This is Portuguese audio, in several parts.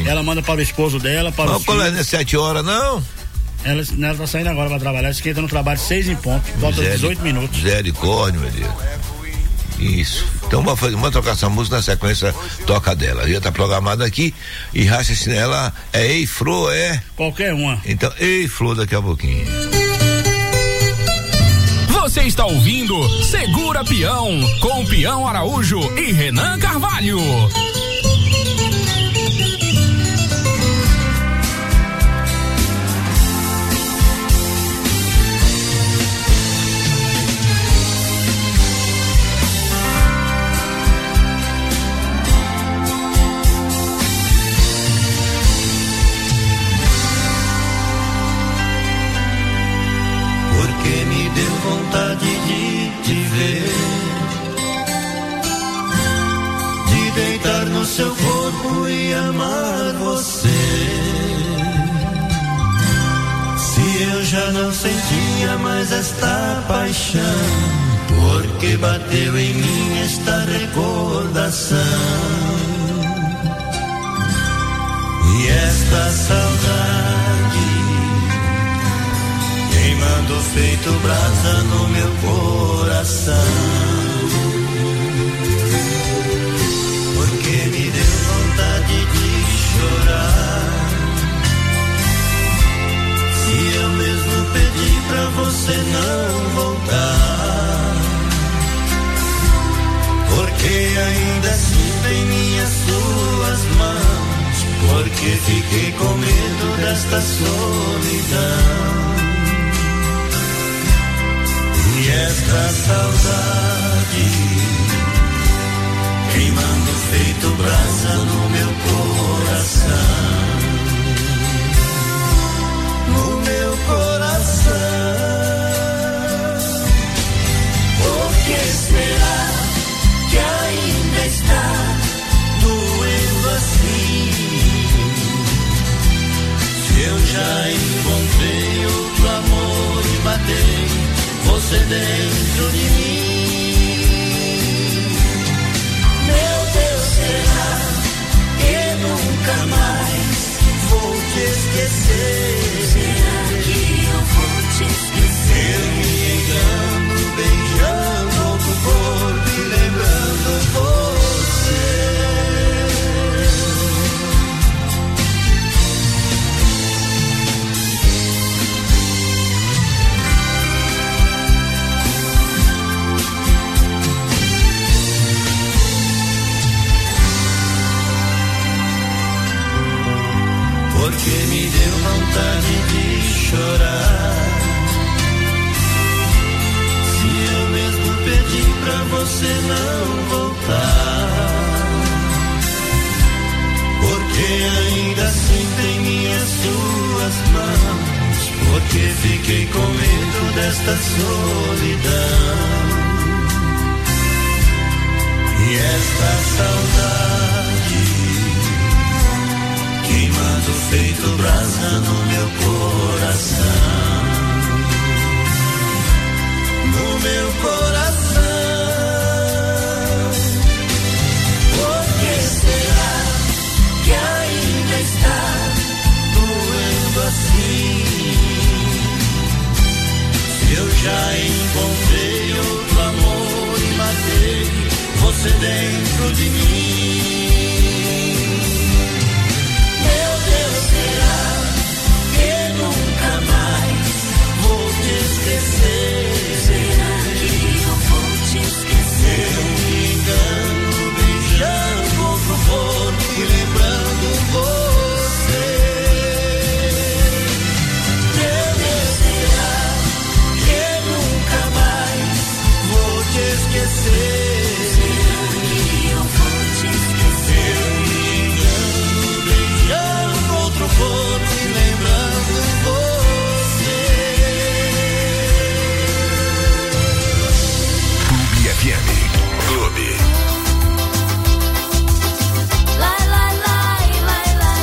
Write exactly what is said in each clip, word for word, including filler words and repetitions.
Ela manda para o esposo dela, para não, os filhos. Não é sete horas, não? Ela, ela tá saindo agora pra trabalhar, esquenta no trabalho seis em ponto, volta dezoito minutos. Misericórdia, meu Deus. Isso. Então vamos, fazer, vamos tocar essa música na sequência, toca dela. Já tá programada aqui e racha ela é Ei Flor, é? Qualquer uma. Então, Ei Flor daqui a pouquinho. Você está ouvindo Segura Peão com Peão Araújo e Renan Carvalho. Vontade de te ver, de deitar no seu corpo e amar você. Se eu já não sentia mais esta paixão, porque bateu em mim esta recordação e esta saudade queimando feito brasa no meu coração, porque me deu vontade de chorar. Se eu mesmo pedi pra você não voltar, porque ainda sinto em minhas suas mãos, porque fiquei com medo desta solidão. E esta saudade queimando feito brasa no meu coração, no meu coração. Por que será que ainda está doendo assim? Se eu já encontrei outro amor e matei você dentro de mim. Meu Deus, será que nunca mais vou te esquecer? Será que eu vou te esquecer? Eu me engano, beijando outro corpo e lembrando você. Porque me deu vontade de chorar. Se eu mesmo pedi pra você não voltar, porque ainda sinto em minhas suas mãos, porque fiquei com medo desta solidão e esta saudade queimando feito brasa no meu coração, no meu coração. Por que será que ainda está doendo assim? Se eu já encontrei outro amor e matei você dentro de mim. Será que nunca mais vou te esquecer? Será que eu vou te esquecer? Eu me engano, beijando outro corpo e lembrando você. Meu Deus, será que nunca mais vou te esquecer? Será que eu vou te esquecer? Eu me engano, beijando outro corpo e lembrando você. Clube F M. Clube. Lai, lai, lai, lai, lai.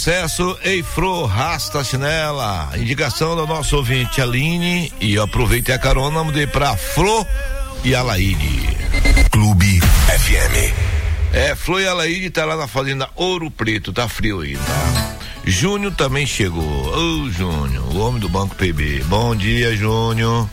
sucesso, Eifro, Rasta Chinela. Indicação do nosso ouvinte Aline. E aproveite a carona, vamos ir pra Flor e Alaide. Clube F M. É, Flor e Alaide tá lá na fazenda Ouro Preto, tá frio aí, tá? Júnior também chegou. Ô, Júnior, o homem do Banco P B. Bom dia, Júnior.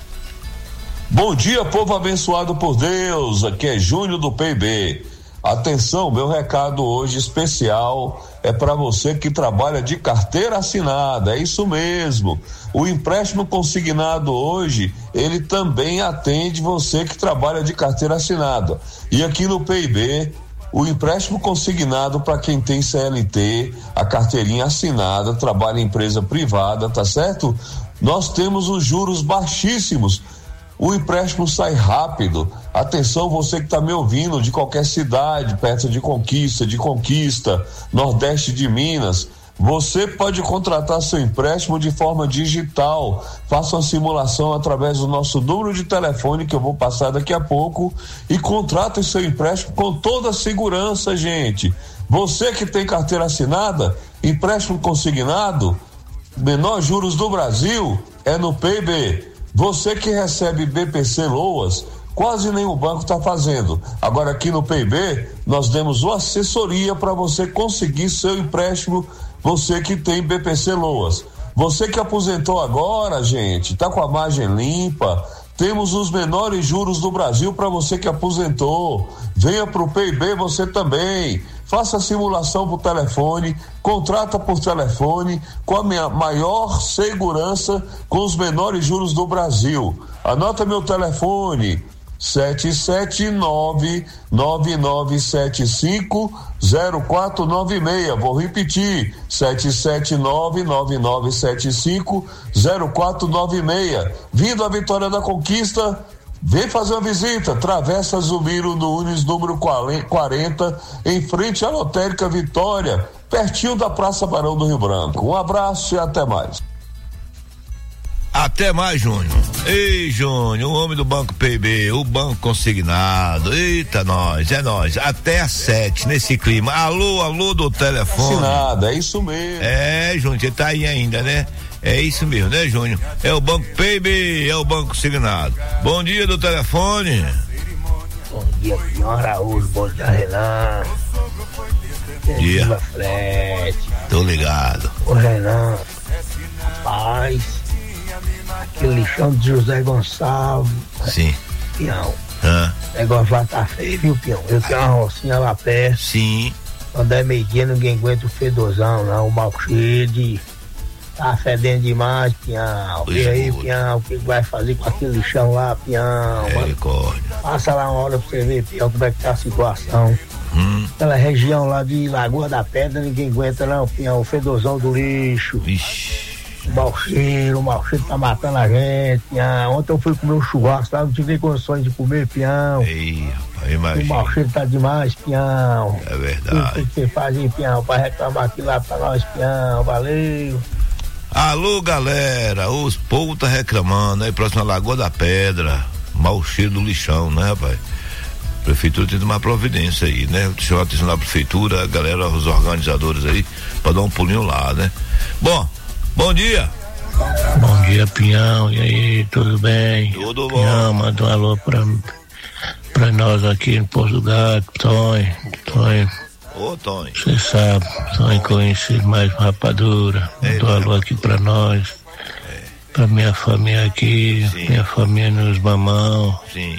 Bom dia, povo abençoado por Deus. Aqui é Júnior do P B. Atenção, meu recado hoje especial é para você que trabalha de carteira assinada, é isso mesmo. O empréstimo consignado hoje, ele também atende você que trabalha de carteira assinada. E aqui no P I B, o empréstimo consignado para quem tem C L T, a carteirinha assinada, trabalha em empresa privada, tá certo? Nós temos os juros baixíssimos. O empréstimo sai rápido. Atenção, você que está me ouvindo de qualquer cidade, perto de Conquista, de Conquista, Nordeste de Minas, você pode contratar seu empréstimo de forma digital. Faça uma simulação através do nosso número de telefone que eu vou passar daqui a pouco e contrate seu empréstimo com toda a segurança, gente. Você que tem carteira assinada, empréstimo consignado, menor juros do Brasil é no P I B. Você que recebe B P C Loas, quase nenhum banco está fazendo. Agora aqui no P I B, nós demos uma assessoria para você conseguir seu empréstimo, você que tem B P C Loas. Você que aposentou agora, gente, tá com a margem limpa, temos os menores juros do Brasil para você que aposentou. Venha pro P I B você também. Faça a simulação por telefone, contrata por telefone com a minha maior segurança, com os menores juros do Brasil. Anota meu telefone: sete sete nove, nove nove sete cinco, zero quatro nove seis. Vou repetir: sete sete nove, nove nove sete cinco, zero quatro nove seis. Vindo a Vitória da Conquista, vem fazer uma visita. Travessa Zumiro Nunes, número quarenta, em frente à Lotérica Vitória, pertinho da Praça Barão do Rio Branco. Um abraço e até mais. Até mais, Júnior. Ei, Júnior, o homem do Banco P I B, o banco consignado. Eita, nós, é nós. Até às sete, nesse clima. Alô, alô do telefone. Assinado, é isso mesmo. É, Júnior, você tá aí ainda, né? É isso mesmo, né, Júnior? É o Banco P I B, é o banco consignado. Bom dia do telefone. Bom dia, senhor Araújo. Bom dia, Renan. Bom dia. Fred. Tô ligado. Ô, Renan, rapaz, aquele lixão de José Gonçalves. Sim. Pião. Ah. O negócio lá tá feio, viu, Pião? Eu tenho uma rocinha lá perto. Sim. Quando é meio-dia, ninguém aguenta o fedorzão, não. O mal cheio de. Tá fedendo demais, Pião. E aí, Pião, o que vai fazer com aquele lixão lá, Pião? Misericórdia. Passa lá uma hora pra você ver, Pião, como é que tá a situação. Hum. Aquela região lá de Lagoa da Pedra, ninguém aguenta não, Pião. O fedorzão do lixo. Vixe. O mau cheiro, o mau cheiro tá matando a gente, Pião. Ontem eu fui comer um churrasco lá, não tive nem condições de comer, Pião. Ei, rapaz, imagina. O mau cheiro tá demais, Pião. É verdade. O que você faz aí, Pião, pra reclamar aqui lá pra nós, Pião? Valeu. Alô, galera, os povos tá reclamando aí, próximo à Lagoa da Pedra, mau cheiro do lixão, né, rapaz? A prefeitura tem que tomar providência aí, né? Deixa eu atenção na prefeitura, a galera, os organizadores aí, pra dar um pulinho lá, né? Bom, bom dia. Bom dia, Pinhão, e aí, tudo bem? Tudo bom. Pinhão, manda um alô pra, pra nós aqui no Poço do Gato, Tonho, Tonho. Ô, Tonho. Você sabe, Tonho conhecido mais rapadura. Manda um alô aqui pra nós. É. Pra minha família aqui, sim. Minha família nos Mamão. Sim.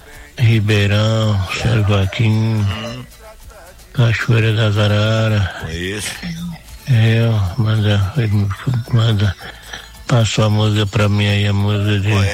Ribeirão, Sérgio Joaquim, hum. Cachoeira das Araras. Isso. Eu, manda, manda, passa a música pra mim aí, a música de Ué.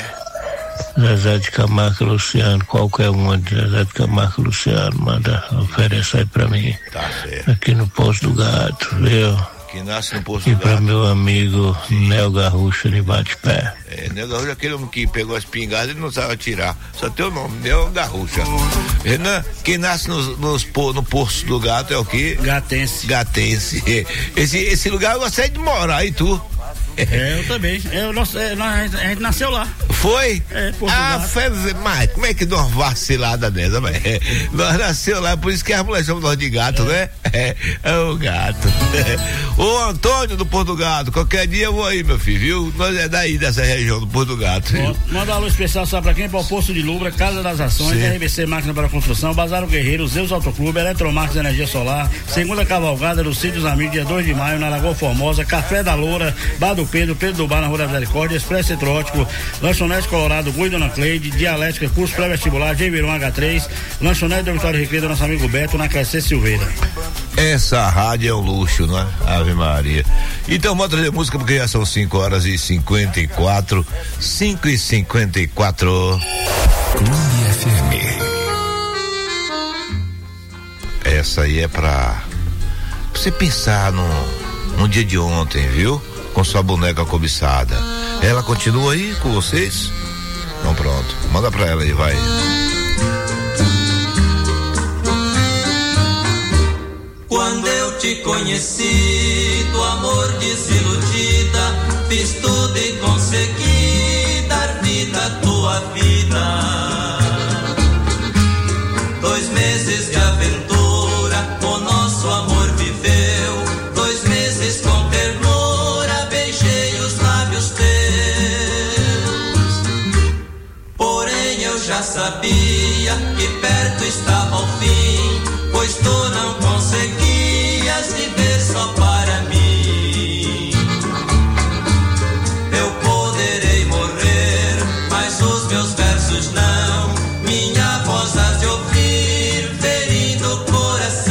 Zezé de Camargo e Luciano, qualquer uma de Zezé de Camargo e Luciano, manda, oferece aí pra mim. Tá certo. Aqui no Poço do Gato, viu? Que nasce no Poço e do Gato. E pra meu amigo Nel Garrucha de Bate-Pé. É, Nel Garrucha, aquele homem que pegou a espingarda e não sabe atirar. Só tem o nome, Nel Garrucha. Renan, quem nasce nos, nos, no Poço do Gato é o quê? Gatense. Gatense. Esse, esse lugar eu gostei de morar, e tu? É, eu também. Eu, nós, é, nós, a gente nasceu lá. Foi? É, ah, foi, mas como é que deu uma vacilada dessa, mas é, nós nasceu lá, por isso que as mulheres chamam nós de gato, é. né? É, é o gato. É. Ô Antônio do Porto Gato, qualquer dia eu vou aí, meu filho, viu? Nós é daí, dessa região do Porto Gato. Ó, manda um alô especial, sabe pra quem? Para o Posto de Lubra, Casa das Ações, Sim. R B C Máquina para Construção, Bazar o Guerreiro, Zeus Autoclube, Eletromarcos Energia Solar, Segunda Cavalgada do Sítio dos Amigos, dia dois de maio, na Lagoa Formosa, Café da Loura, Bar do Pedro, Pedro do Bar na Rua da Misericórdia, Expresso Centrótico, Lanchonete Colorado, Gui Dona Cleide, Dialética, curso pré-vestibular, Geibeirão H três, Lanchonete do Vitório Recreio do nosso amigo Beto, na Crescer Silveira. Essa rádio é um luxo, não é? Ave Maria. Então vamos trazer música porque já são cinco horas e cinquenta e quatro, cinco e cinquenta e quatro. Clube F M. Essa aí é pra você pensar no, no dia de ontem, viu? Com sua boneca cobiçada. Ela continua aí com vocês? Então pronto, manda pra ela aí, vai. Quando eu te conheci, do amor desiludida, fiz tudo e consegui dar vida à tua vida. Dois meses de aventura, o nosso amor viveu. Dois meses com ternura, beijei os lábios teus. Porém eu já sabia que perto estava o fim, pois tu não conseguias viver só para mim. Eu poderei morrer, mas os meus versos não. Minha voz há de ouvir, ferindo o coração.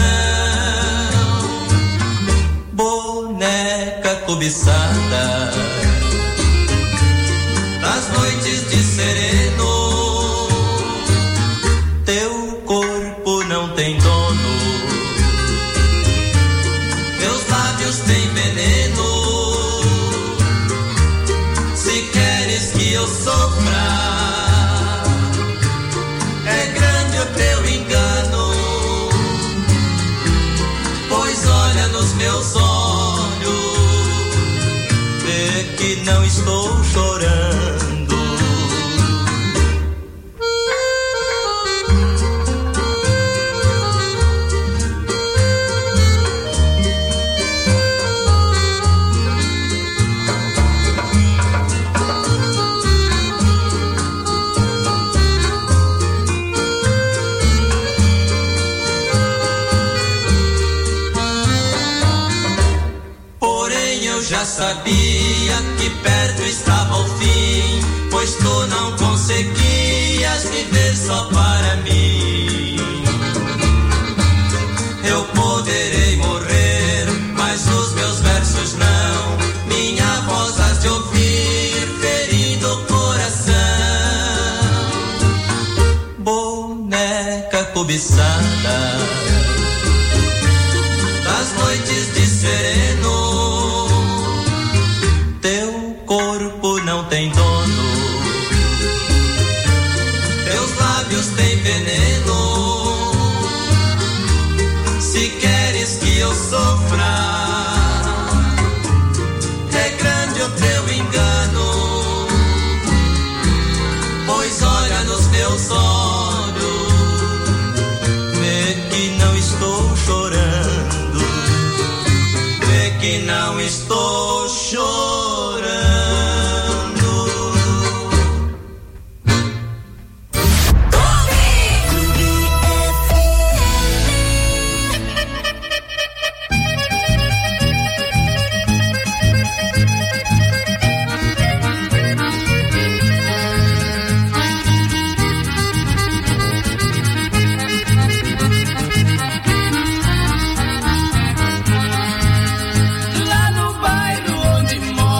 Boneca cobiçada, nas noites de sereno, teu corpo não tem dono, teus lábios têm veneno. Se queres que eu sofra, é grande o teu engano, pois olha nos meus olhos, vê que não estou chorando. Já sabia que perto estava o fim, pois tu não conseguias viver só para mim. Eu poderei morrer, mas os meus versos não. Minha voz has de ouvir, ferindo o coração. Boneca cobiçada, das noites de sereno, teu corpo não tem dono, teus lábios têm veneno. Se queres que eu sofra, é grande o teu engano, pois olha nos meus olhos, vê que não estou chorando, vê que não estou chorando. Lá no bairro onde mora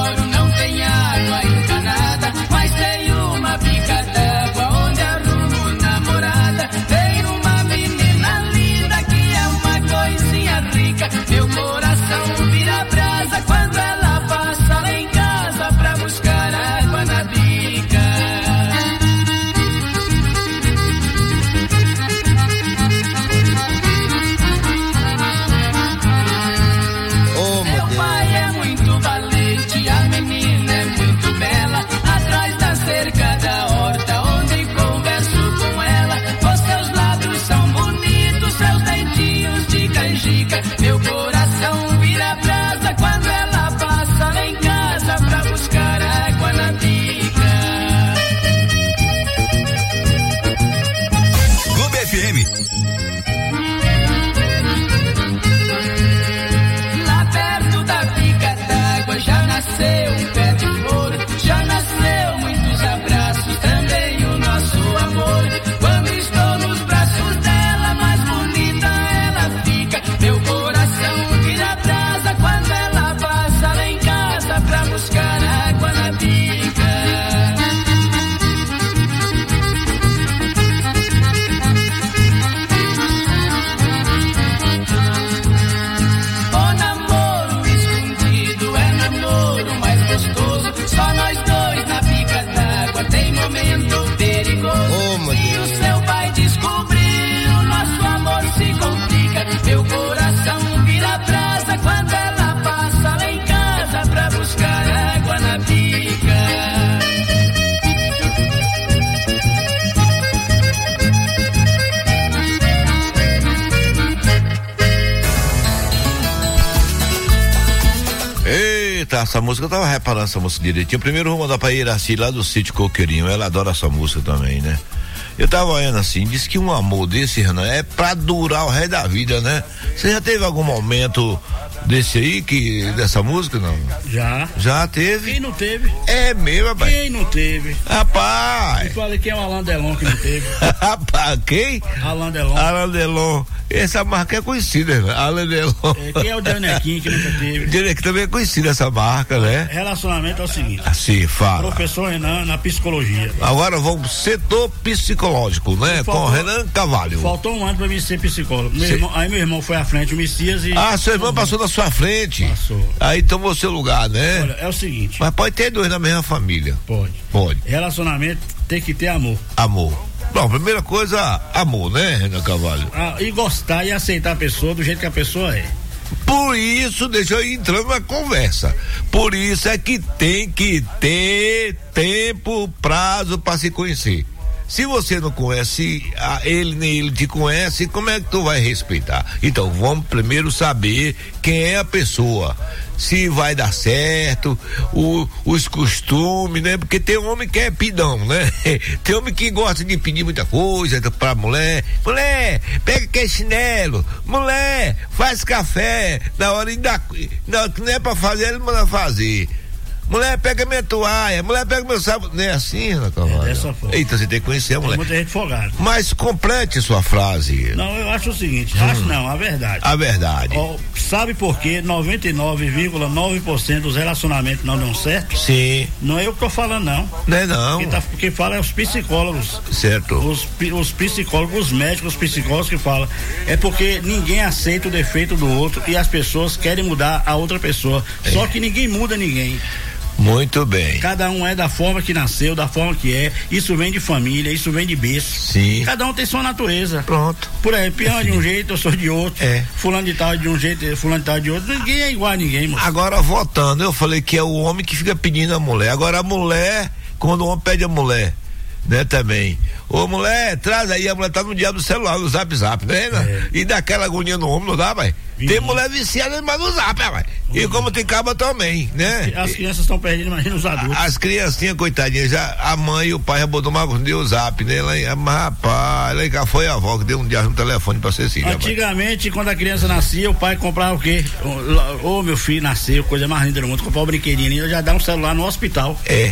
Eita, essa música eu tava reparando essa música direitinho. Primeiro vou mandar pra Iraci lá do sítio Coqueirinho, ela adora essa música também, né? Eu tava olhando assim, diz que um amor desse, Renan, é pra durar o resto da vida, né? Você já teve algum momento desse aí, que, dessa música, não? Já. Já teve? Quem não teve? É mesmo, rapaz? Quem não teve? Rapaz! Eu falei que é o Alain Delon que não teve. Rapaz, quem? Alain Delon. Alain Delon. Essa marca é conhecida, né? Alain Delon. É, quem é o Janequim que nunca teve? Janequim também é conhecida essa marca, né? Relacionamento é o seguinte. Assim, fala. Professor Renan na psicologia. Agora vamos setor psicológico, né? Faltou, com Renan Carvalho. Faltou um ano pra mim ser psicólogo. Meu irmão, aí meu irmão foi à frente, o Messias e... Ah, seu irmão passou na sua frente? Passou. Aí tomou seu lugar, né? Olha, é o seguinte. Mas pode ter dois na mesma família. Pode. Pode. Relacionamento tem que ter amor. Amor. Bom, primeira coisa, amor, né, Renan Carvalho? Ah, e gostar e aceitar a pessoa do jeito que a pessoa é. Por isso, deixa eu ir entrando na conversa. Por isso é que tem que ter tempo, prazo para se conhecer. Se você não conhece a ele, nem ele te conhece, como é que tu vai respeitar? Então, vamos primeiro saber quem é a pessoa, se vai dar certo, o, os costumes, né? Porque tem homem que é pidão, né? Tem homem que gosta de pedir muita coisa pra mulher. Mulher, pega aquele chinelo. Mulher, faz café. Na hora de dar, não, não é pra fazer, ele manda fazer. Mulher, pega minha toalha, mulher, pega meu sábado. Não é assim, Renan Carvalho? É dessa forma. Eita, você tem que conhecer a mulher. Tem muita gente folgada. Mas complete sua frase. Não, eu acho o seguinte, hum. acho não, a verdade. A verdade. Ó, sabe por que noventa e nove vírgula nove por cento dos relacionamentos não dão certo? Sim. Não é eu que tô falando, não. Não é não. Quem, tá, quem fala é os psicólogos. Certo. Os, os psicólogos, os médicos, os psicólogos que falam. É porque ninguém aceita o defeito do outro e as pessoas querem mudar a outra pessoa. É. Só que ninguém muda ninguém. Muito bem. Cada um é da forma que nasceu, da forma que é. Isso vem de família, isso vem de berço. Sim. Cada um tem sua natureza. Pronto. Por aí, pião é de um jeito, eu sou de outro. É. Fulano de tal é de um jeito, fulano de tal é de outro. Ninguém é igual a ninguém, moço. Agora, voltando, eu falei que é o homem que fica pedindo a mulher. Agora, a mulher, quando o homem pede a mulher, né, também. Ô, mulher, traz aí, a mulher tá no diabo do celular, no zap zap, né? É. E dá aquela agonia no homem, não dá, pai? Tem mulher viciada, mas no zap, pai. Uhum. E como tem caba também, né? As crianças estão perdendo, imagina os adultos. As criancinhas, coitadinhas, já, a mãe e o pai já botou uma agonia o zap, né? Lá, mas, rapaz, lá cá foi a avó que deu um dia no telefone pra Cecília. Antigamente, rapaz, quando a criança nascia, o pai comprava o quê? Ô, oh, meu filho nasceu, coisa mais linda do mundo, comprar um brinquedinho ali, já dá um celular no hospital. É.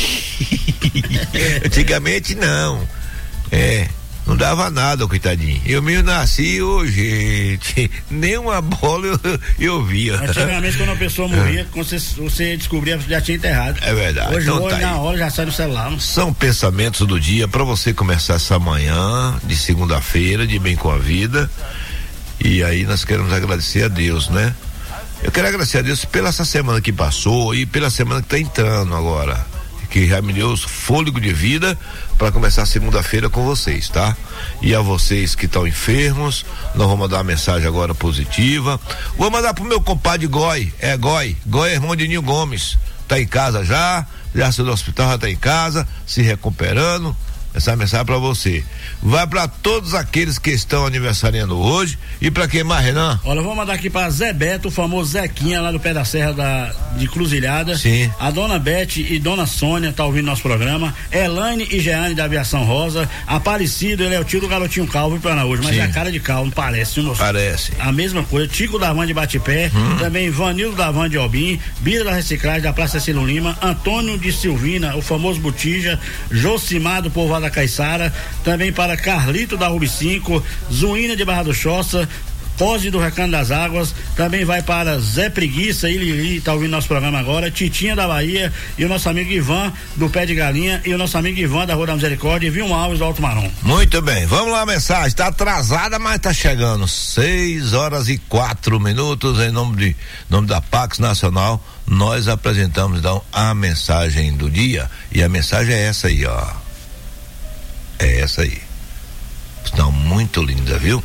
Antigamente não. É. Não dava nada, coitadinho. Eu mesmo nasci, ô, gente, nem uma bola eu, eu via. Antigamente, quando a pessoa morria, quando você, você descobria, já tinha enterrado. É verdade. Hoje, então, hoje tá na hora, já sai do celular. São pensamentos do dia para você começar essa manhã de segunda-feira, de bem com a vida. E aí nós queremos agradecer a Deus, né? Eu quero agradecer a Deus pela essa semana que passou e pela semana que tá entrando agora, que já me deu fôlego de vida para começar segunda-feira com vocês, tá? E a vocês que estão enfermos, nós vamos mandar uma mensagem agora positiva. Vou mandar pro meu compadre Goi, é Goi, Goi é irmão de Ninho Gomes, tá em casa já, já saiu do hospital, já tá em casa, se recuperando. Essa mensagem para você. Vai para todos aqueles que estão aniversariando hoje. E para quem mais, Renan? Olha, eu vou mandar aqui para Zé Beto, o famoso Zequinha, lá do pé da serra da, de Cruzilhada. Sim. A dona Beth e dona Sônia tá ouvindo nosso programa. Elaine e Jeane da Aviação Rosa. Aparecido, ele é o tio do garotinho calvo em Planaújo, mas Sim. é a cara de calvo, não parece, moço? Parece. A mesma coisa. Tico da Van de Batipé. Hum. Também Vanildo da Van de Albim. Bira da Reciclagem da Praça Cecílio Lima. Antônio de Silvina, o famoso Botija. Josimar do Povoado da Caiçara, também para Carlito da Rubi cinco, Zuína de Barra do Choça, Pose do Recanto das Águas, também vai para Zé Preguiça, ele está ouvindo nosso programa agora, Titinha da Bahia e o nosso amigo Ivan do Pé de Galinha e o nosso amigo Ivan da Rua da Misericórdia e Vilma Alves do Alto Marom. Muito bem, vamos lá, a mensagem, está atrasada, mas está chegando, seis horas e quatro minutos, em nome de nome da Pax Nacional, nós apresentamos então a mensagem do dia, e a mensagem é essa aí, ó. É essa aí. Está muito linda, viu?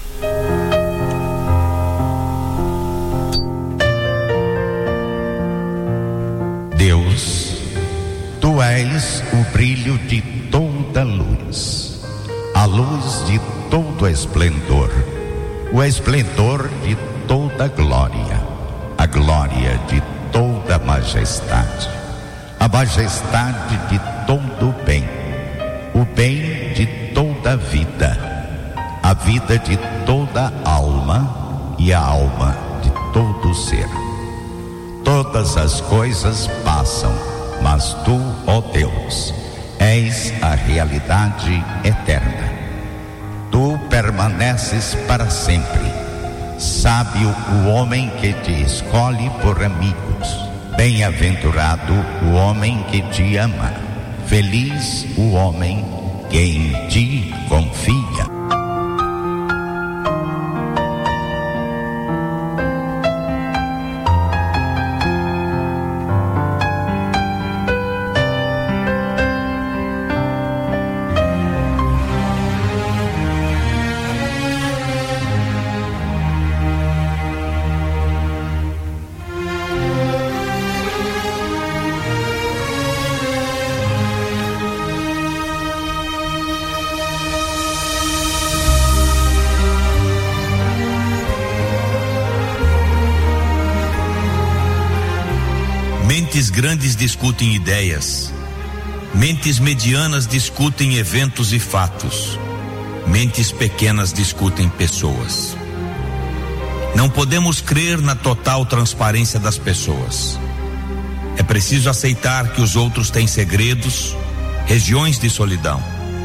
Deus, tu és o brilho de toda luz, a luz de todo esplendor, o esplendor de toda glória, a glória de toda majestade, a majestade de todo o bem, o bem de toda a vida, a vida de toda a alma e a alma de todo o ser. Todas as coisas passam, mas tu, ó Deus, és a realidade eterna. Tu permaneces para sempre. Sábio o homem que te escolhe por amigos. Bem-aventurado o homem que te ama. Feliz o homem que em ti confia. Mentes grandes discutem ideias, mentes medianas discutem eventos e fatos, mentes pequenas discutem pessoas. Não podemos crer na total transparência das pessoas. É preciso aceitar que os outros têm segredos, regiões de solidão.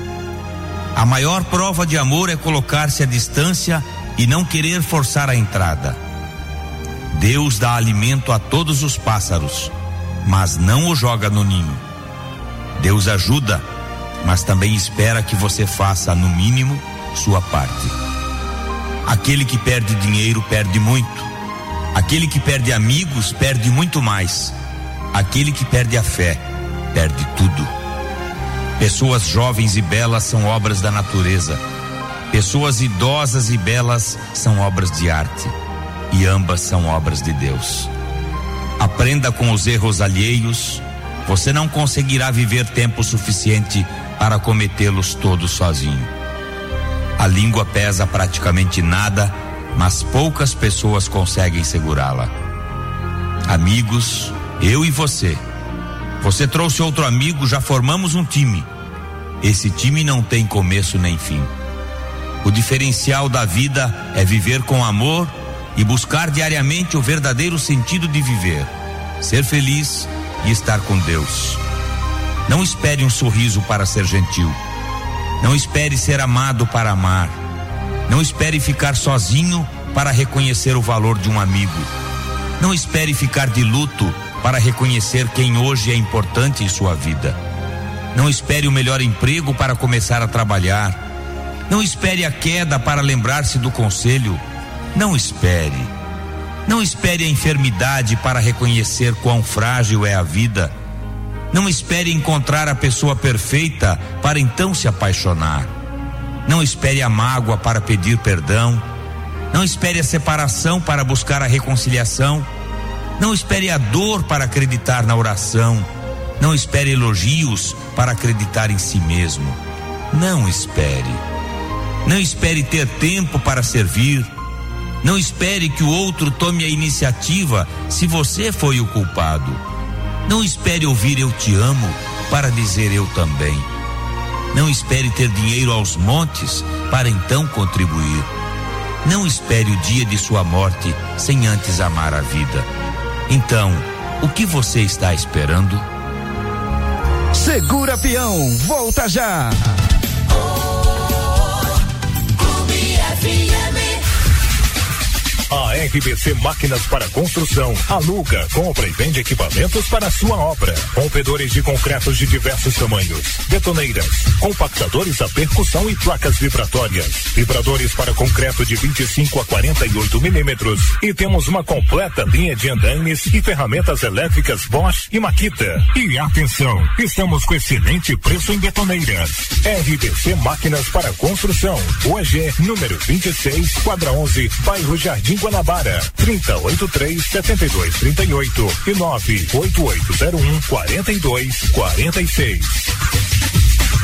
A maior prova de amor é colocar-se à distância e não querer forçar a entrada. Deus dá alimento a todos os pássaros, mas não o joga no ninho. Deus ajuda, mas também espera que você faça, no mínimo, sua parte. Aquele que perde dinheiro perde muito. Aquele que perde amigos perde muito mais. Aquele que perde a fé perde tudo. Pessoas jovens e belas são obras da natureza. Pessoas idosas e belas são obras de arte. E ambas são obras de Deus. Aprenda com os erros alheios. Você não conseguirá viver tempo suficiente para cometê-los todos sozinho. A língua pesa praticamente nada, mas poucas pessoas conseguem segurá-la. Amigos, eu e você. Você trouxe outro amigo, já formamos um time. Esse time não tem começo nem fim. O diferencial da vida é viver com amor e buscar diariamente o verdadeiro sentido de viver, ser feliz e estar com Deus. Não espere um sorriso para ser gentil. Não espere ser amado para amar. Não espere ficar sozinho para reconhecer o valor de um amigo. Não espere ficar de luto para reconhecer quem hoje é importante em sua vida. Não espere o melhor emprego para começar a trabalhar. Não espere a queda para lembrar-se do conselho. Não espere. Não espere a enfermidade para reconhecer quão frágil é a vida. Não espere encontrar a pessoa perfeita para então se apaixonar. Não espere a mágoa para pedir perdão. Não espere a separação para buscar a reconciliação. Não espere a dor para acreditar na oração. Não espere elogios para acreditar em si mesmo. Não espere. Não espere ter tempo para servir. Não espere que o outro tome a iniciativa se você foi o culpado. Não espere ouvir eu te amo para dizer eu também. Não espere ter dinheiro aos montes para então contribuir. Não espere o dia de sua morte sem antes amar a vida. Então, o que você está esperando? Segura Peão, volta já! A R B C Máquinas para Construção aluga, compra e vende equipamentos para a sua obra. Rompedores de concretos de diversos tamanhos, betoneiras, compactadores a percussão e placas vibratórias, vibradores para concreto de vinte e cinco a quarenta e oito milímetros. E temos uma completa linha de andames e ferramentas elétricas Bosch e Makita. E atenção, estamos com excelente preço em betoneiras. R B C Máquinas para Construção, Rua G, número vinte e seis, quadra onze, bairro Jardim Guanabara, trinta, oitenta e três, setenta e dois, trinta e oito e nove oito oito zero um, quarenta e dois, quarenta e seis.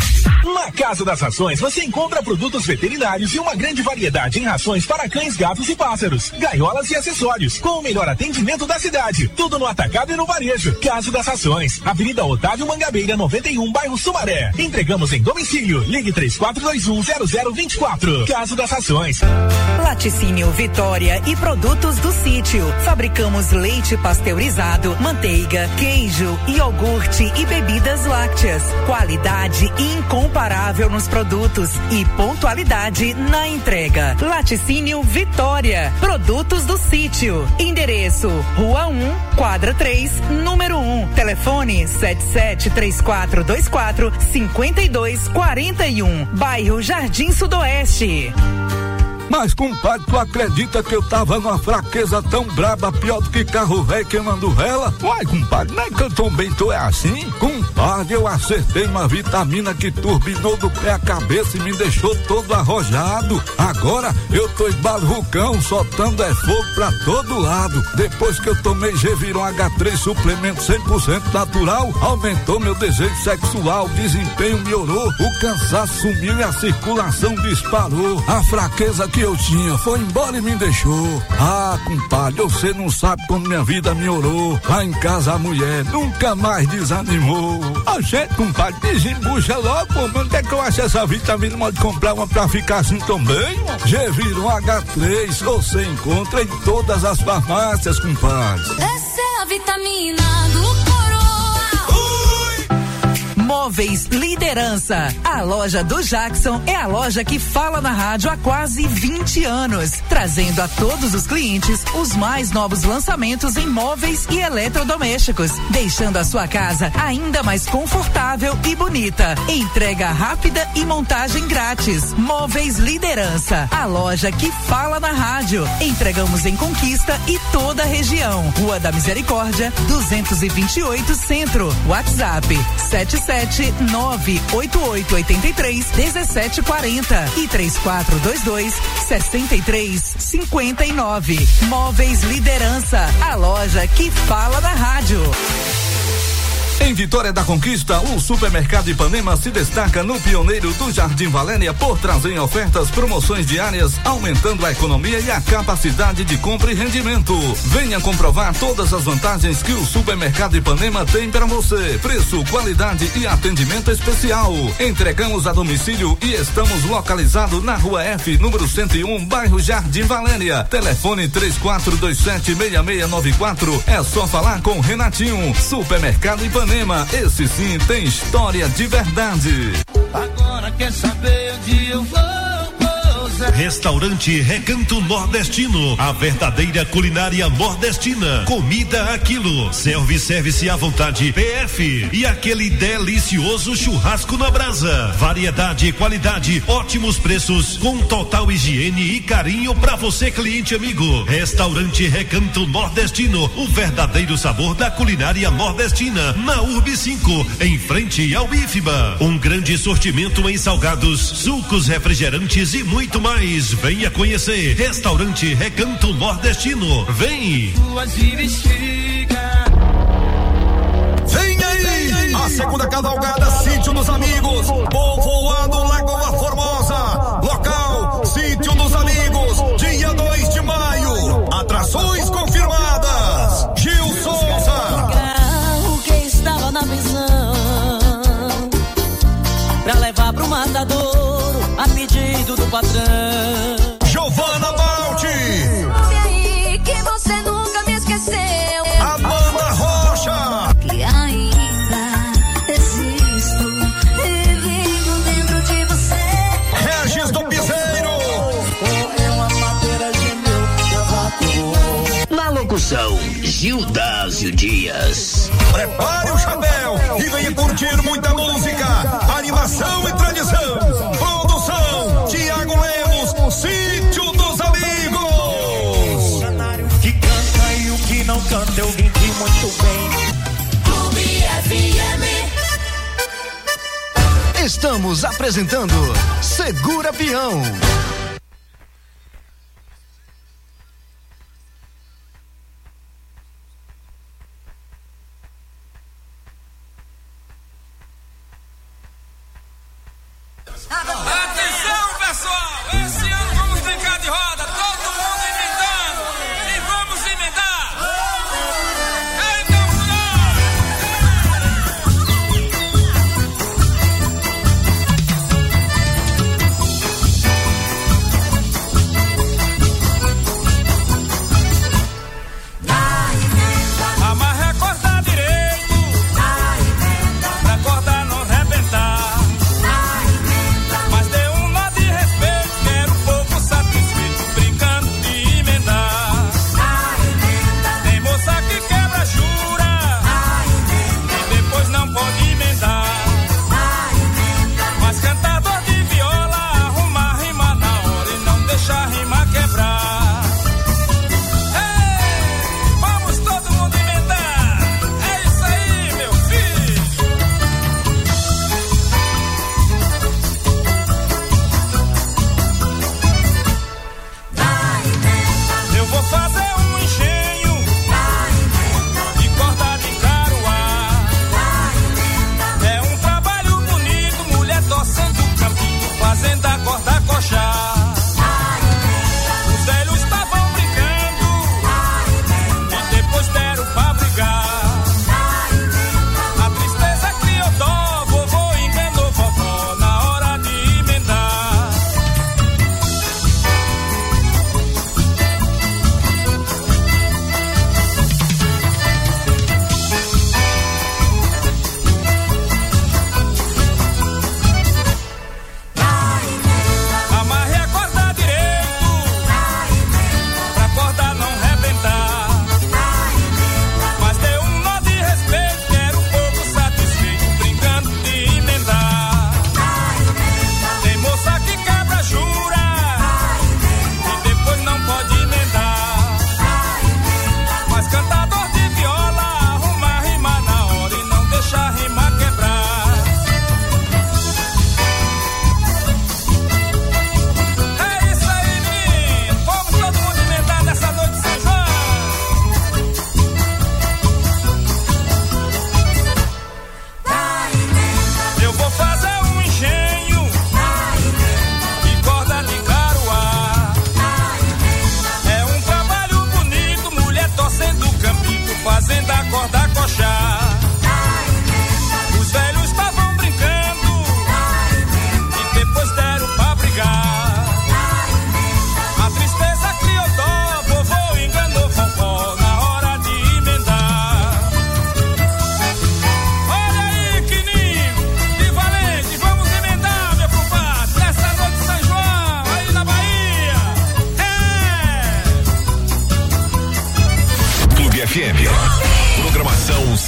Na Casa das Rações você encontra produtos veterinários e uma grande variedade em rações para cães, gatos e pássaros, gaiolas e acessórios, com o melhor atendimento da cidade. Tudo no atacado e no varejo. Casa das Rações, Avenida Otávio Mangabeira, noventa e um, bairro Sumaré. Entregamos em domicílio. Ligue três quatro dois um zero zero dois quatro. Casa das Rações. Laticínio Vitória e produtos do sítio. Fabricamos leite pasteurizado, manteiga, queijo, iogurte e bebidas lácteas. Qualidade incomparável nos produtos e pontualidade na entrega. Laticínio Vitória. Produtos do sítio. Endereço: Rua um, quadra três, número um. Telefone sete sete três quatro dois quatro cinco dois quatro um. Bairro Jardim Sudoeste. Mas, compadre, tu acredita que eu tava numa fraqueza tão braba, pior do que carro velho queimando vela? Uai, compadre, não é que eu também tô é assim? Compadre, eu acertei uma vitamina que turbinou do pé à cabeça e me deixou todo arrojado. Agora eu tô esbarrucão, soltando é fogo pra todo lado. Depois que eu tomei Geviron H três suplemento cem por cento natural, aumentou meu desejo sexual, o desempenho melhorou, o cansaço sumiu e a circulação disparou. A fraqueza que eu tinha foi embora e me deixou. Ah, compadre, você não sabe como minha vida melhorou. Lá em casa a mulher nunca mais desanimou. A gente, compadre, desembucha logo, pô, mas onde é que eu acho essa vitamina? Pode comprar uma pra ficar assim também? Geviron H três, você encontra em todas as farmácias, compadre. Essa é a vitamina do Coroa. Móveis Liderança. A loja do Jackson é a loja que fala na rádio há quase vinte anos, trazendo a todos os clientes os mais novos lançamentos em móveis e eletrodomésticos, deixando a sua casa ainda mais confortável e bonita. Entrega rápida e montagem grátis. Móveis Liderança, a loja que fala na rádio. Entregamos em Conquista e toda a região. Rua da Misericórdia, duzentos e vinte e oito Centro. WhatsApp sete sete nove oito oito oito três um sete quatro zero e três quatro dois dois seis três cinco nove. Móveis Liderança, a loja que fala na rádio. Em Vitória da Conquista, o Supermercado Ipanema se destaca no pioneiro do Jardim Valéria por trazer ofertas, promoções diárias, aumentando a economia e a capacidade de compra e rendimento. Venha comprovar todas as vantagens que o Supermercado Ipanema tem para você. Preço, qualidade e atendimento especial. Entregamos a domicílio e estamos localizados na Rua F, número cento e um, bairro Jardim Valéria. Telefone três quatro dois sete seis seis nove quatro. É só falar com Renatinho. Supermercado Ipanema. Esse sim tem história de verdade. Agora quer saber onde eu vou? Restaurante Recanto Nordestino, a verdadeira culinária nordestina. Comida a quilo, self-service à vontade, P F e aquele delicioso churrasco na brasa. Variedade e qualidade, ótimos preços, com total higiene e carinho para você, cliente amigo. Restaurante Recanto Nordestino, o verdadeiro sabor da culinária nordestina, na Urb cinco, em frente ao I F B A. Um grande sortimento em salgados, sucos, refrigerantes e muito mais. Venha conhecer Restaurante Recanto Nordestino. Vem! Vem aí! A segunda cavalgada Sítio dos Amigos, povoado Lagoa Formosa. Local, Sítio dos Amigos, dia dois de maio. Atrações confirmadas. Gil Souza. O que estava na visão pra levar pro matadouro a pedido do patrão. Giovana Balti. Sabe aí que você nunca me esqueceu. Amanda Rocha. Que ainda existo, vivendo dentro de você. Regis do Piseiro. Na locução, Gildásio Dias. Prepare o chapéu e venha curtir muita música, animação e tradição. Produção, Tiago Lemos, Sítio dos Amigos. Que canta e o que não canta eu entendi muito bem. Clube F M. Estamos apresentando Segura Peão.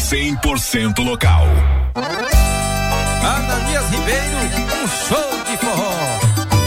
cem por cento local. Ananias Ribeiro, um show de forró.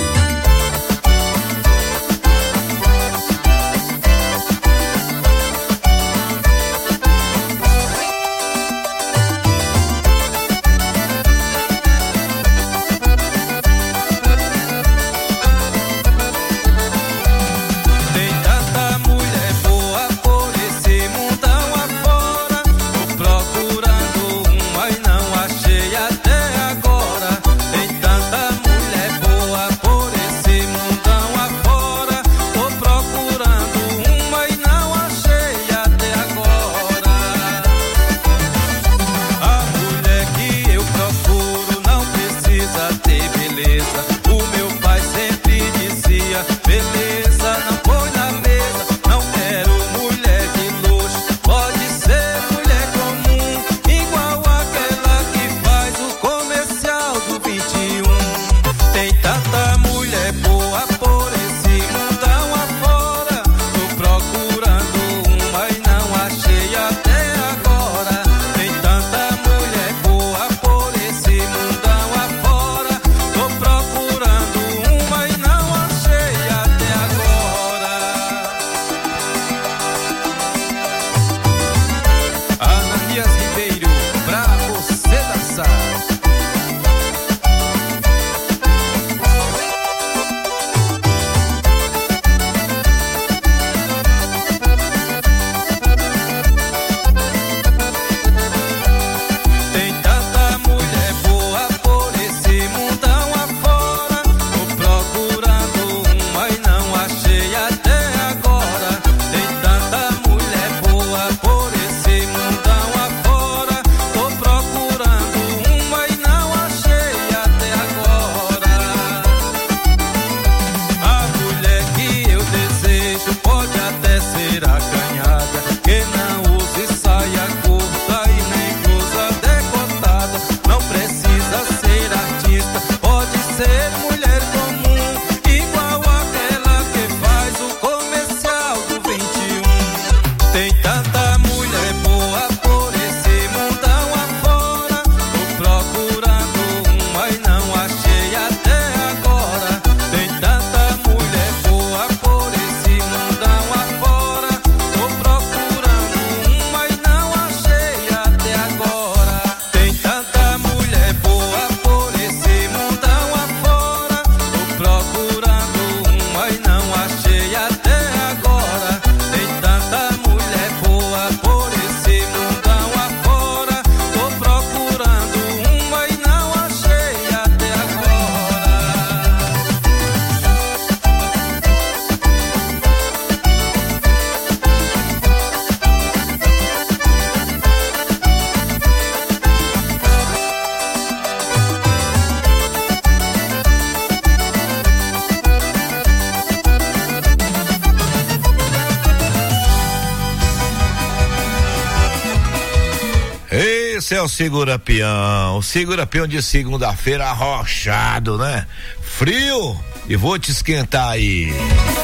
Esse é o Segura Peão, o Segura Peão de segunda-feira arrochado, né? Frio, e vou te esquentar aí.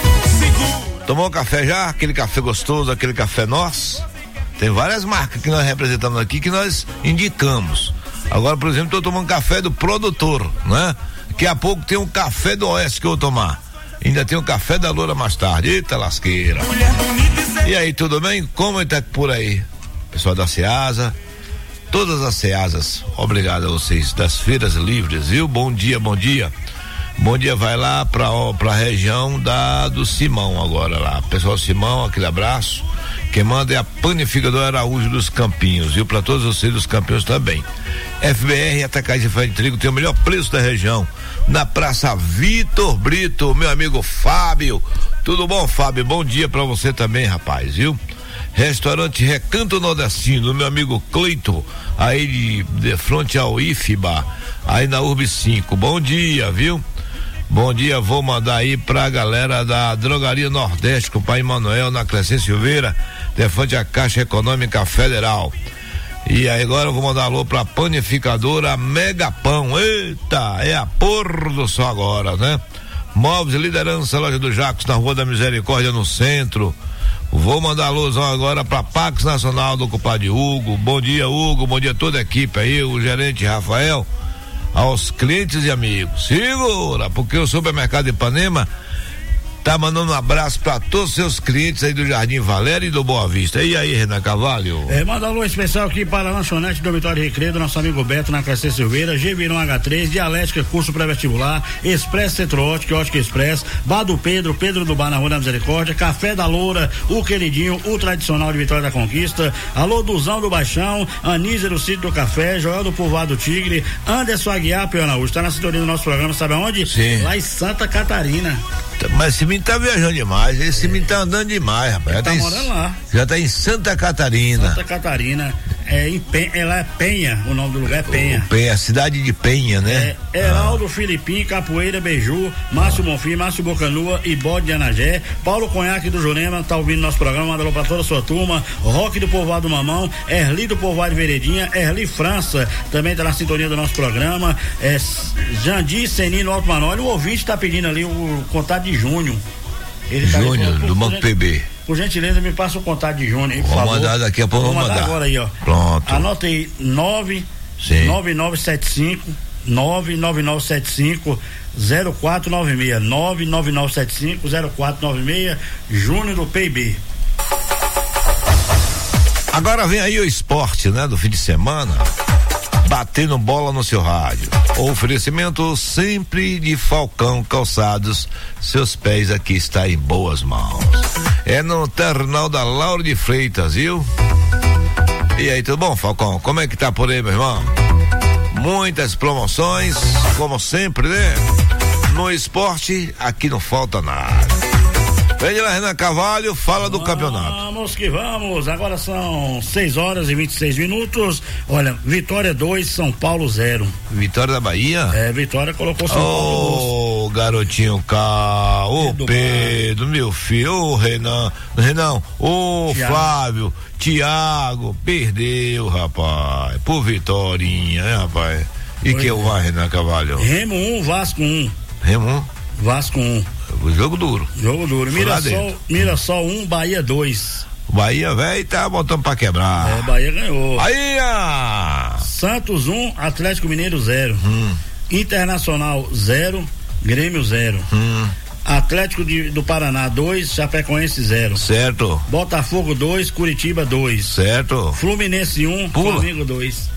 Segura. Tomou um café já? Aquele café gostoso, aquele café nosso? Tem várias marcas que nós representamos aqui que nós indicamos. Agora, por exemplo, estou tomando café do produtor, né? Daqui a pouco tem um café do Oeste que eu vou tomar. Ainda tem um café da Loura mais tarde. Eita lasqueira. E aí, tudo bem? Como está por aí? Pessoal da Ceasa, todas as Ceasas, obrigado a vocês, das feiras livres, viu? Bom dia, bom dia. Bom dia, vai lá pra, ó, pra região da, do Simão agora lá. Pessoal Simão, aquele abraço. Quem manda é a Panificadora Araújo dos Campinhos, viu? Pra todos vocês dos Campinhos também. F B R Atacais e Feira de Trigo tem o melhor preço da região. Na Praça Vitor Brito, meu amigo Fábio. Tudo bom, Fábio? Bom dia pra você também, rapaz, viu? Restaurante Recanto Nordestino, meu amigo Cleito, aí de, de frente ao I F B A, aí na Urb cinco. Bom dia, viu? Bom dia, vou mandar aí pra galera da Drogaria Nordeste, com o pai Manuel, na Crescência Silveira, de frente à Caixa Econômica Federal. E aí agora eu vou mandar alô pra Panificadora Mega Pão. Eita, é a pôr do sol agora, né? Móveis Liderança, loja do Jacos, na Rua da Misericórdia, no centro. Vou mandar alusão agora pra Pax Nacional do compadre Hugo. Bom dia, Hugo. Bom dia a toda a equipe aí, o gerente Rafael, aos clientes e amigos. Segura, porque o supermercado de Ipanema tá mandando um abraço pra todos os seus clientes aí do Jardim Valério e do Boa Vista. E aí, Renan Carvalho? É, manda um alô especial aqui para a lanchonete do Vitória Recreio, do nosso amigo Beto, na Crescer Silveira, G Virão H três, Dialética, curso pré-vestibular, Expresso Centro Ótica, Ótica Express, Bar do Pedro, Pedro do Bar na Rua da Misericórdia, Café da Loura, o queridinho, o tradicional de Vitória da Conquista, alô Duzão do Baixão, Anísia do Sítio do Café, Joel do Povoado Tigre, Anderson Aguiar, Pior Araújo, tá na sintonia do nosso programa, sabe aonde? Sim. Lá em Santa Catarina. Mas esse menino tá viajando demais, esse é. menino tá andando demais, rapaz. Já tá tá morando em, lá. Já tá em Santa Catarina. Santa Catarina, é em Penha, ela é Penha, o nome do lugar é Penha. O Penha, cidade de Penha, né? É, Heraldo ah. Filipim, Capoeira, Beiju, Márcio Bonfim, Márcio Bocanua e Bode de Anagé, Paulo Conhaque do Jurema, tá ouvindo nosso programa, manda alô pra toda a sua turma, Roque do Povoado Mamão, Erli do Povoado Veredinha, Erli França, também tá na sintonia do nosso programa, é, Jandir Senino Alto Manolho, o ouvinte tá pedindo ali o contato de Júnior. Ele tá Júnior, ali, por, do Banco por, P B. Por gentileza, me passa o contato de Júnior aí, por vou favor. Vou mandar daqui a pouco, vou mandar. agora aí, ó. Pronto. Anota aí, nove nove nove sete cinco nove nove nove sete cinco zero quatro nove seis nove nove nove sete cinco zero quatro nove seis, Júnior do P I B. Agora vem aí o esporte, né, do fim de semana, batendo bola no seu rádio. O oferecimento sempre de Falcão Calçados, seus pés aqui está em boas mãos. É no terminal da Lauro de Freitas, viu? E aí, tudo bom, Falcão? Como é que tá por aí, meu irmão? Muitas promoções, como sempre, né? No esporte, aqui não falta nada. Vem lá, Renan Carvalho, fala do vamos campeonato. Vamos que vamos, agora são seis horas e vinte e seis minutos. Olha, Vitória dois, São Paulo zero. Vitória da Bahia? É, Vitória colocou São oh, Paulo. Ô, garotinho Cal, ô Pedro, Pedro meu filho, ô Renan, Renan, ô Flávio, Tiago, perdeu, rapaz, por Vitorinha, né, rapaz? E pois que é o vai, Renan Carvalho? Remo um, Vasco um. Remo um? Vasco um. O jogo duro. Jogo duro. Mirassol, Mirassol um, Bahia dois. O Bahia, velho, tá botando pra quebrar. É, Bahia ganhou. Bahia! Santos um, Atlético Mineiro zero. Hum. Internacional zero, Grêmio zero. Hum. Atlético de, do Paraná dois, Chapecoense zero. Certo. Botafogo dois, Curitiba dois. Certo. Fluminense um, Pula. Flamengo dois.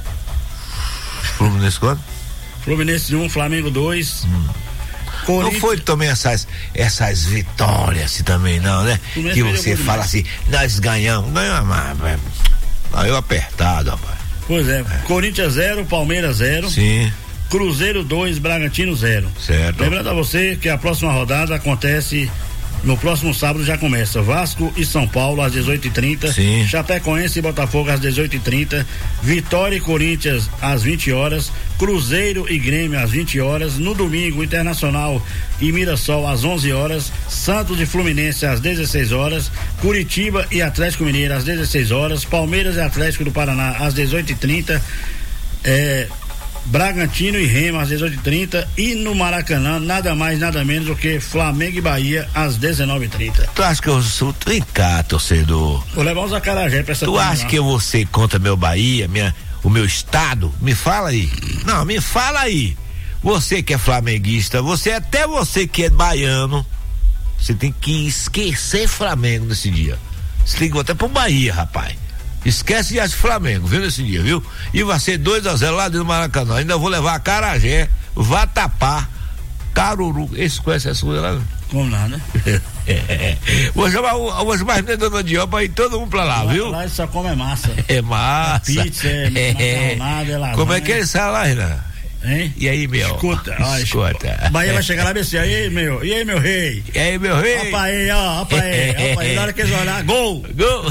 Fluminense quanto? Fluminense um, Flamengo dois. Hum. Não foi também essas, essas vitórias assim, também não, né? Que você fala assim, nós ganhamos, ganhamos, mas aí apertado, rapaz. Pois é, é. Corinthians zero, Palmeiras zero. Sim. Cruzeiro dois, Bragantino zero. Certo. Lembrando a você que a próxima rodada acontece no próximo sábado, já começa Vasco e São Paulo às dezoito e trinta. Sim. Chapecoense e Botafogo às dezoito e trinta. Vitória e Corinthians às vinte horas. Cruzeiro e Grêmio às vinte horas. No domingo, Internacional e Mirassol às onze horas. Santos e Fluminense às dezesseis horas. Curitiba e Atlético Mineiro às dezesseis horas. Palmeiras e Atlético do Paraná às dezoito e trinta. É, Bragantino e Remo às dezoito e trinta e no Maracanã nada mais, nada menos do que Flamengo e Bahia às dezenove e trinta. Tu acha que eu sou, vem cá, torcedor, vou levar uns acarajé pra essa tu acha que eu vou ser contra meu Bahia, minha, o meu estado? Me fala aí, não, me fala aí, você que é flamenguista, você, até você que é baiano, você tem que esquecer Flamengo nesse dia, você tem que votar pro Bahia, rapaz. Esquece de Flamengo, viu, nesse dia, viu? E vai ser dois a zero lá dentro do Maracanã. Ainda vou levar Acarajé, Vatapá, Caruru. Esse conhece essa coisa lá? Como nada. É. Vou chamar o, vou chamar a dona Dior pra ir todo mundo pra lá, lá viu? Lá só come massa. É massa. É pizza, é, é macarronada, é lasanha. Como é que ele sai lá, Renan? Hein? E aí, meu? Escuta, ó, escuta. Bahia vai chegar lá e dizer, e aí, meu? E aí, meu rei? E aí, meu rei? Opa aí, ó, opa aí, opa aí. Na hora que eles olhar, gol! Gol!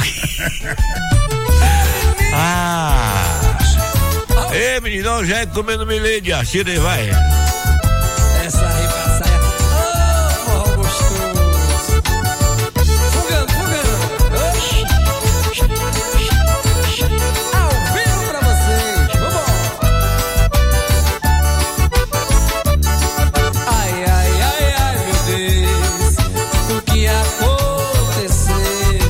Ah! Ei, meninão, já é comendo milênio, tira aí, vai. Essa aí pra saia. Oh, forró gostoso. Fugando, fugando. Ao vivo pra vocês. Vambora. Ai, ai, ai, ai, meu Deus. O que aconteceu?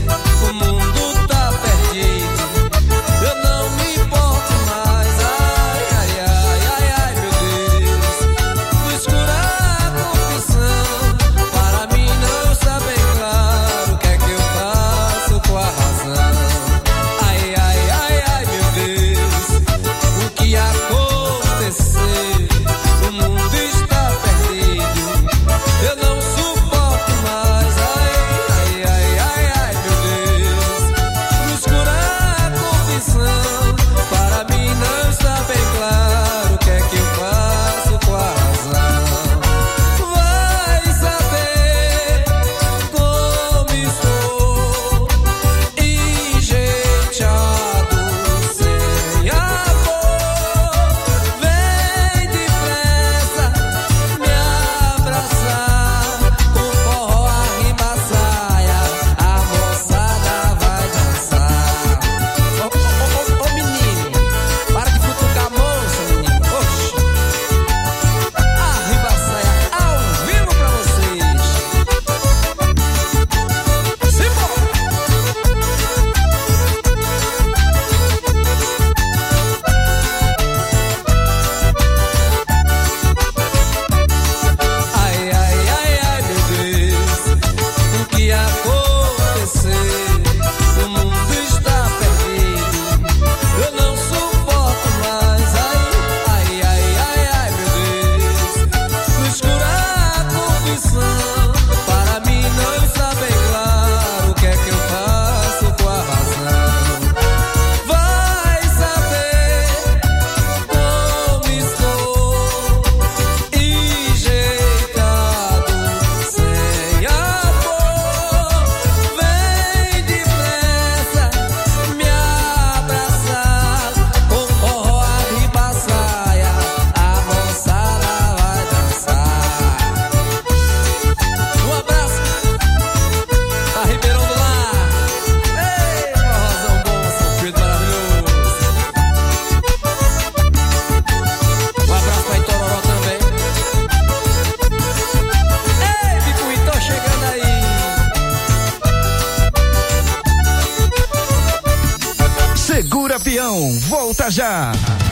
volta já.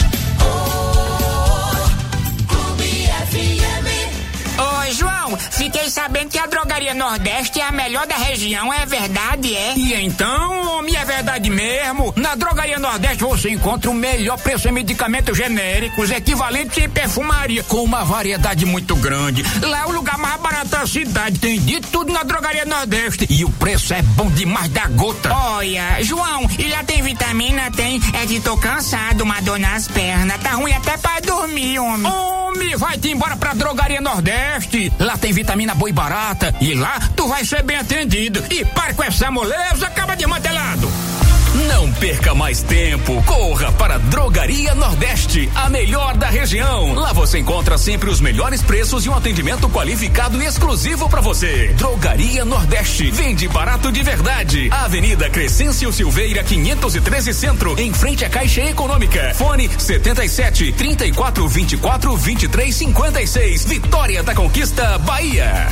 Ô, João, fiquei sabendo que a Drogaria Nordeste é a melhor da região, é verdade, é? E então, homem, é verdade mesmo. Na Drogaria Nordeste você encontra o melhor preço em medicamentos genéricos, equivalentes em perfumaria, com uma variedade muito grande. Lá é o lugar mais barato da cidade, tem de tudo na Drogaria Nordeste. E o preço é bom demais da gota. Olha, João, e lá tem vitamina? Tem. É que tô cansado, uma dor nas pernas. Tá ruim até pra dormir, homem. Homem, vai-te embora pra Drogaria Nordeste. Lá tem vitamina boa e barata. E lá tu vai ser bem atendido. E para com essa moleza, acaba de mantelado. Não perca mais tempo. Corra para Drogaria Nordeste, a melhor da região. Lá você encontra sempre os melhores preços e um atendimento qualificado e exclusivo para você. Drogaria Nordeste. Vende barato de verdade. Avenida Crescêncio Silveira, quinhentos e treze Centro, em frente à Caixa Econômica. Fone setenta e sete, trinta e quatro, vinte e quatro, vinte e três, cinquenta e seis. Vitória da Conquista, Bahia.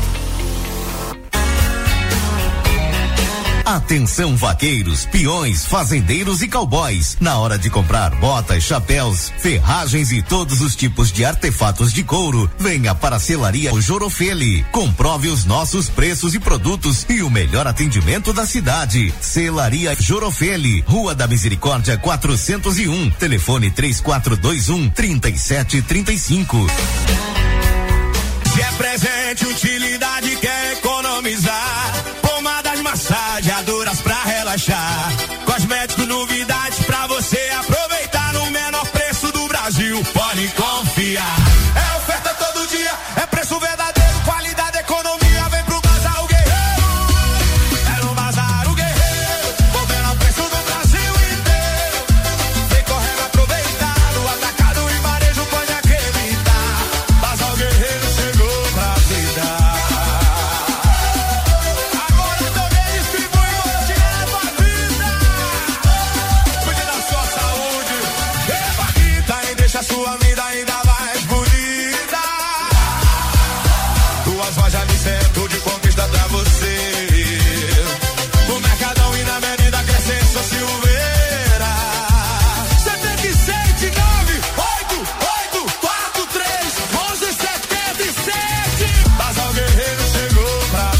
Atenção, vaqueiros, peões, fazendeiros e cowboys. Na hora de comprar botas, chapéus, ferragens e todos os tipos de artefatos de couro, venha para a Selaria Jorofeli. Comprove os nossos preços e produtos e o melhor atendimento da cidade. Selaria Jorofeli, Rua da Misericórdia quatrocentos e um. Telefone três quatro dois um, três sete três cinco. Se é presente, utilidade, quer economizar. Pomadas, massageadoras pra relaxar. Cosméticos, novidades pra você aproveitar no menor preço do Brasil. Pode confiar. É oferta todo dia, é preço verdadeiro, qualidade, economia. Vem pro Bazar o Guerreiro. É no Bazar o Guerreiro, o menor preço do Brasil inteiro. Vem correndo aproveitar, o atacado e varejo pode acreditar. Bazar o Guerreiro chegou pra te dar. A sua vida ainda mais bonita. Duas lojas de centro de conquista pra você. No Mercadão e na Avenida Crescêncio Silveira. setenta e sete, nove, oito, oito, quatro, três, onze, setenta e sete. Bazar Guerreiro chegou pra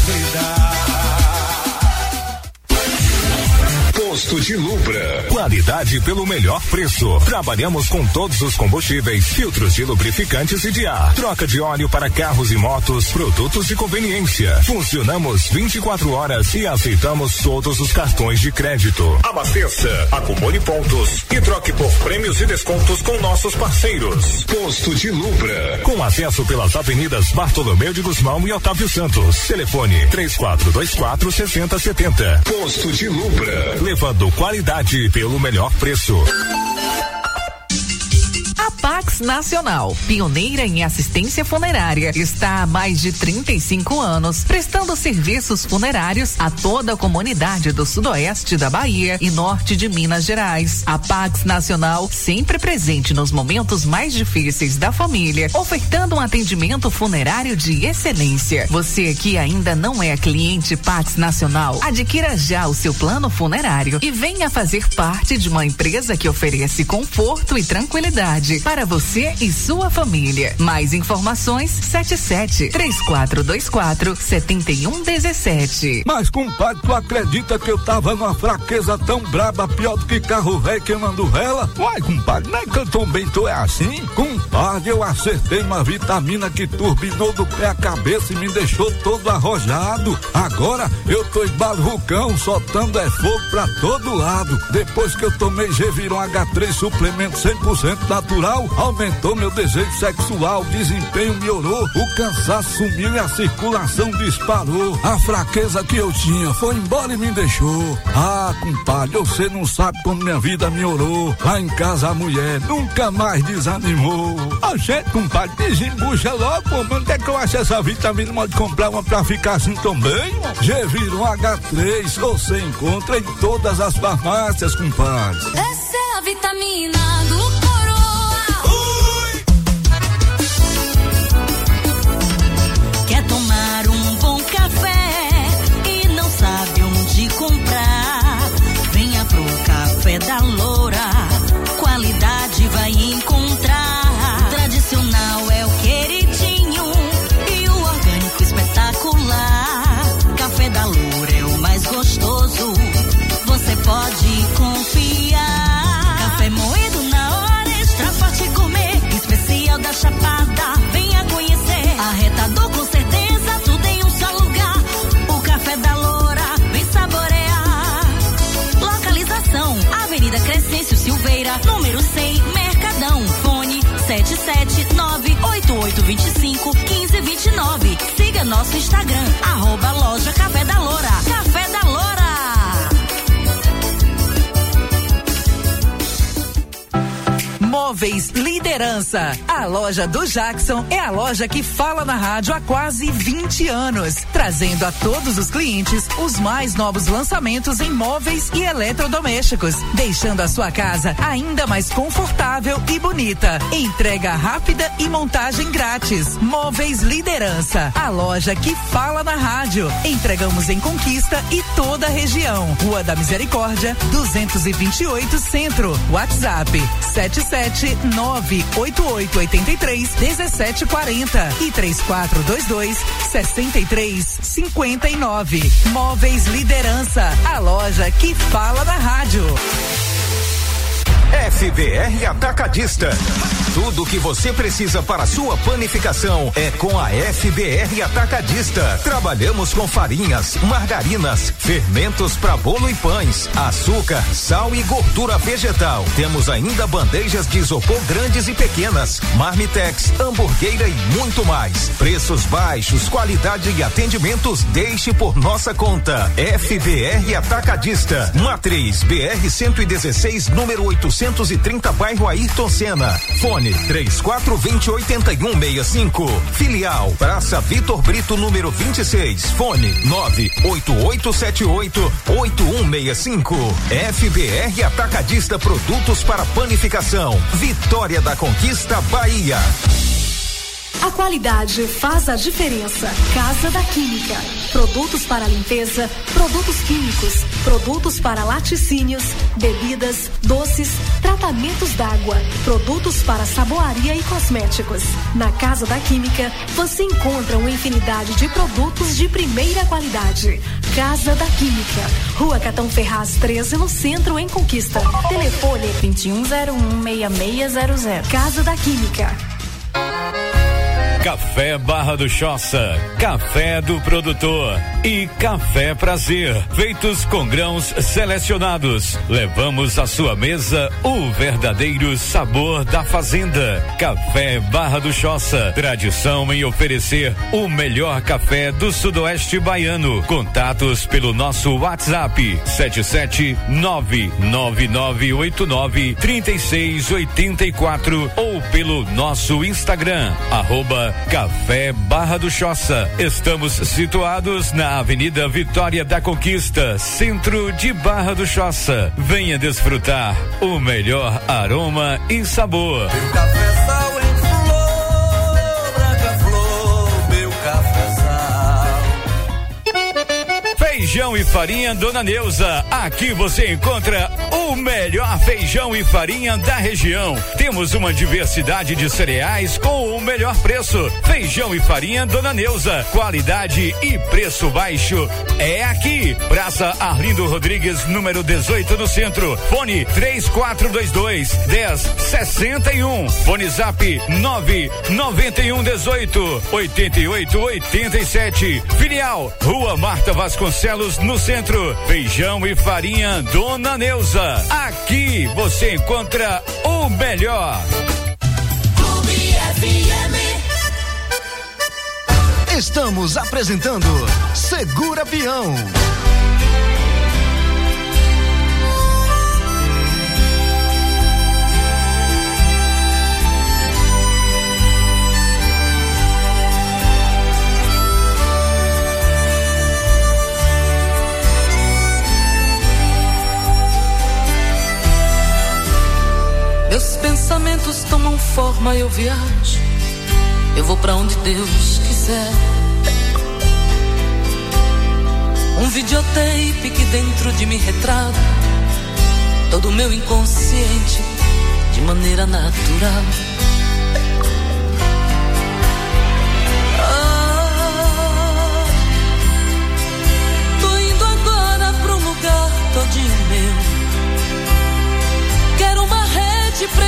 cuidar. Posto de Lubra. Qualidade pelo melhor preço. Trabalhamos com todos os combustíveis, filtros de lubrificantes e de ar, troca de óleo para carros e motos, produtos de conveniência. Funcionamos vinte e quatro horas e aceitamos todos os cartões de crédito. Abasteça, acumule pontos e troque por prêmios e descontos com nossos parceiros. Posto de Lubra. Com acesso pelas avenidas Bartolomeu de Guzmão e Otávio Santos. Telefone três quatro dois quatro, seis zero sete zero. Posto de Lubra. Levando qualidade pelo melhor preço. A Pax Nacional, pioneira em assistência funerária, está há mais de trinta e cinco anos, prestando serviços funerários a toda a comunidade do sudoeste da Bahia e norte de Minas Gerais. A Pax Nacional, sempre presente nos momentos mais difíceis da família, ofertando um atendimento funerário de excelência. Você que ainda não é cliente Pax Nacional, adquira já o seu plano funerário e venha fazer parte de uma empresa que oferece conforto e tranquilidade para você e sua família. Mais informações, sete sete, três quatro dois quatro, sete um um sete. Mas, compadre, tu acredita que eu tava numa fraqueza tão braba, pior do que carro velho queimando vela? Uai, compadre, não é que eu também tô é assim? Compadre, eu acertei uma vitamina que turbinou do pé à cabeça e me deixou todo arrojado. Agora eu tô esbarrucão, soltando é fogo pra todo lado. Depois que eu tomei Geviron H três, suplemento cem por cento natural, aumentou meu desejo sexual, desempenho melhorou, o cansaço sumiu e a circulação disparou. A fraqueza que eu tinha foi embora e me deixou. Ah, compadre, você não sabe como minha vida melhorou. Lá em casa a mulher nunca mais desanimou. A gente, compadre, desembucha logo, pô, mas onde é que eu acho essa vitamina? Pode comprar uma pra ficar assim também? Geviron H três, você encontra em todas as farmácias, compadre. Essa é a vitamina do Coroa. Quer tomar um bom café e não sabe onde comprar? Venha pro Café da Loura. sete nove oito oito dois cinco um cinco dois nove. Siga nosso Instagram, arroba loja Café da Loura. Café da Loura. Móveis Liderança. A loja do Jackson é a loja que fala na rádio há quase vinte anos, trazendo a todos os clientes os mais novos lançamentos em móveis e eletrodomésticos, deixando a sua casa ainda mais confortável e bonita. Entrega rápida e montagem grátis. Móveis Liderança, a loja que fala na rádio. Entregamos em Conquista e toda a região. Rua da Misericórdia, duzentos e vinte e oito Centro. WhatsApp sete sete nove oito oito oito três um sete quatro zero e três quatro dois dois seis três cinco nove. Móveis Liderança, a loja que fala na rádio. F B R Atacadista. Tudo o que você precisa para sua panificação é com a F B R Atacadista. Trabalhamos com farinhas, margarinas, fermentos para bolo e pães, açúcar, sal e gordura vegetal. Temos ainda bandejas de isopor grandes e pequenas, marmitex, hamburgueira e muito mais. Preços baixos, qualidade e atendimentos, deixe por nossa conta. F B R Atacadista. Matriz B R cento e dezesseis, número oitocentos e trinta, bairro Ayrton Senna. Fone três quatro dois zero oito um seis cinco. Filial Praça Vitor Brito, número vinte e seis. Fone nove oito oito sete oito oito um seis cinco. F B R Atacadista, produtos para panificação. Vitória da Conquista, Bahia. A qualidade faz a diferença. Casa da Química. Produtos para limpeza, produtos químicos, produtos para laticínios, bebidas, doces, tratamentos d'água, produtos para saboaria e cosméticos. Na Casa da Química, você encontra uma infinidade de produtos de primeira qualidade. Casa da Química. Rua Catão Ferraz treze, no centro, em Conquista. Telefone vinte e um zero um, seis seis zero zero. Casa da Química. Café Barra do Choça, café do produtor e café Prazer, feitos com grãos selecionados. Levamos à sua mesa o verdadeiro sabor da fazenda. Café Barra do Choça, tradição em oferecer o melhor café do sudoeste baiano. Contatos pelo nosso WhatsApp sete sete nove nove nove oito nove três seis oito quatro ou pelo nosso Instagram, arroba Café Barra do Choça. Estamos situados na Avenida Vitória da Conquista, centro de Barra do Choça. Venha desfrutar o melhor aroma e sabor. Meu cafezal em flor, branca flor, meu cafezal. Feijão e farinha Dona Neuza. Aqui você encontra o melhor feijão e farinha da região. Temos uma diversidade de cereais com o melhor preço. Feijão e farinha Dona Neuza. Qualidade e preço baixo é aqui. Praça Arlindo Rodrigues, número dezoito, no centro. Fone três quatro dois dois, dez sessenta e um. Fone Zap nove nove um dezoito oitenta e oito oitenta e sete. Filial Rua Marta Vasconcelos, no centro. Feijão e farinha Dona Neuza. Aqui você encontra o melhor. Clube F M. Estamos apresentando Segura Peão. Meus pensamentos tomam forma, eu viajo, eu vou pra onde Deus quiser. Um videotape que dentro de mim retrata todo o meu inconsciente de maneira natural.